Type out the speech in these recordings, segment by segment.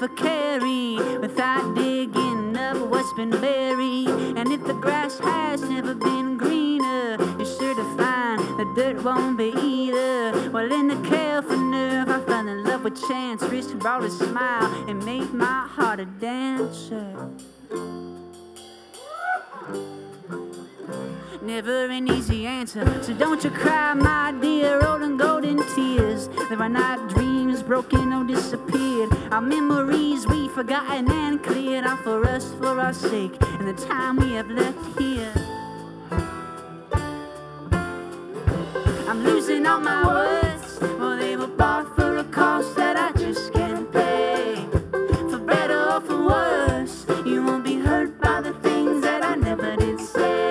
for carry without digging up what's been buried. And if the grass has never been greener, you're sure to find the dirt won't be either. Well, in the careful nerve, I fell in love with chance. Risk brought a smile and made my heart a dancer. Never an easy answer, so don't you cry, my dear, rolling golden tears. There are not dreams broken or disappeared, our memories we forgotten and cleared out for us, for our sake, and the time we have left here. I'm losing all my words, well they were bought for a cost that I just can't pay. For better or for worse, you won't be hurt by the things that I never did say.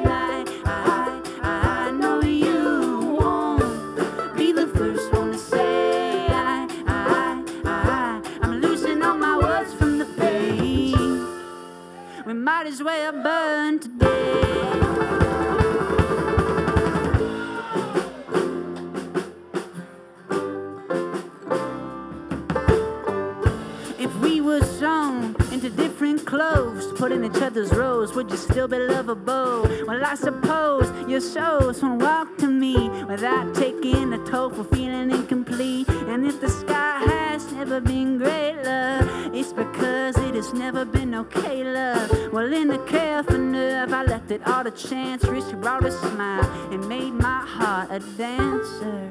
We might as well burn today. If we were sewn into different clothes, put in each other's rows, would you still be lovable? Well, I suppose your souls won't walk to me without taking a toll for feeling incomplete. And if the sky has never been great, love, it's because it has never been okay, love. Well, in the careful nerve, I left it all to chance. Risk brought a smile and made my heart a dancer.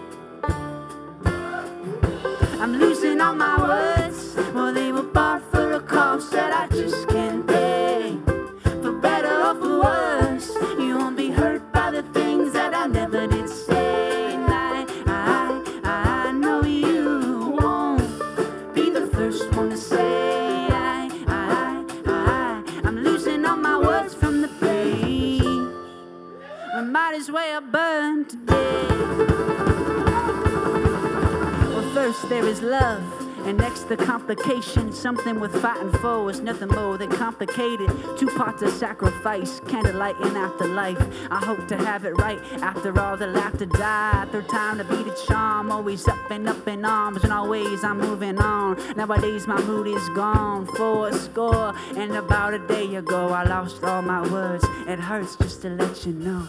I'm losing all my words, well they were bought for a cost that I just can't pay. For better or for worse, you won't be hurt by the things that I never did say. And I know you won't be the first one to say I'm losing all my words from the page. We might as well burn today. First there is love, and next the complication. Something with fighting for is nothing more than complicated. 2 parts of sacrifice, candlelight and afterlife. I hope to have it right after all the laughter died. Third time to be the charm, always up in arms, and always I'm moving on. Nowadays my mood is gone. 4 score, and about a day ago I lost all my words. It hurts just to let you know.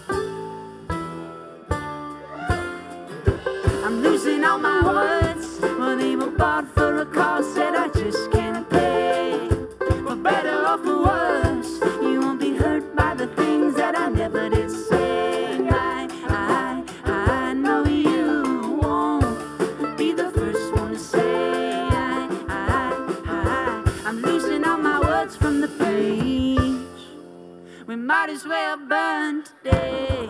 I'm losing all my words, well they were bought for a cost that I just can't pay. For better or for worse, you won't be hurt by the things that I never did say. And I know you won't be the first one to say I'm losing all my words from the page. We might as well burn today.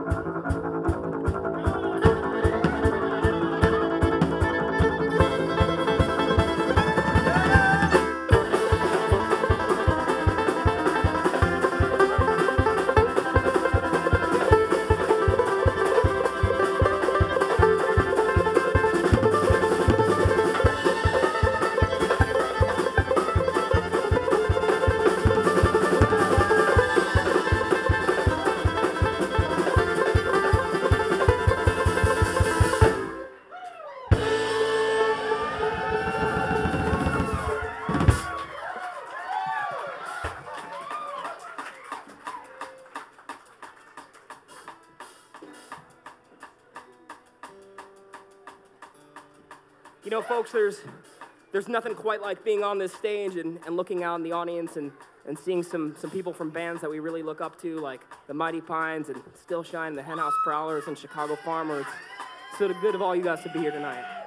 You know, folks, there's nothing quite like being on this stage and looking out in the audience and seeing some people from bands that we really look up to, like the Mighty Pines and Still Shine, the Henhouse Prowlers, and Chicago Farmers. So good of all you guys to be here tonight.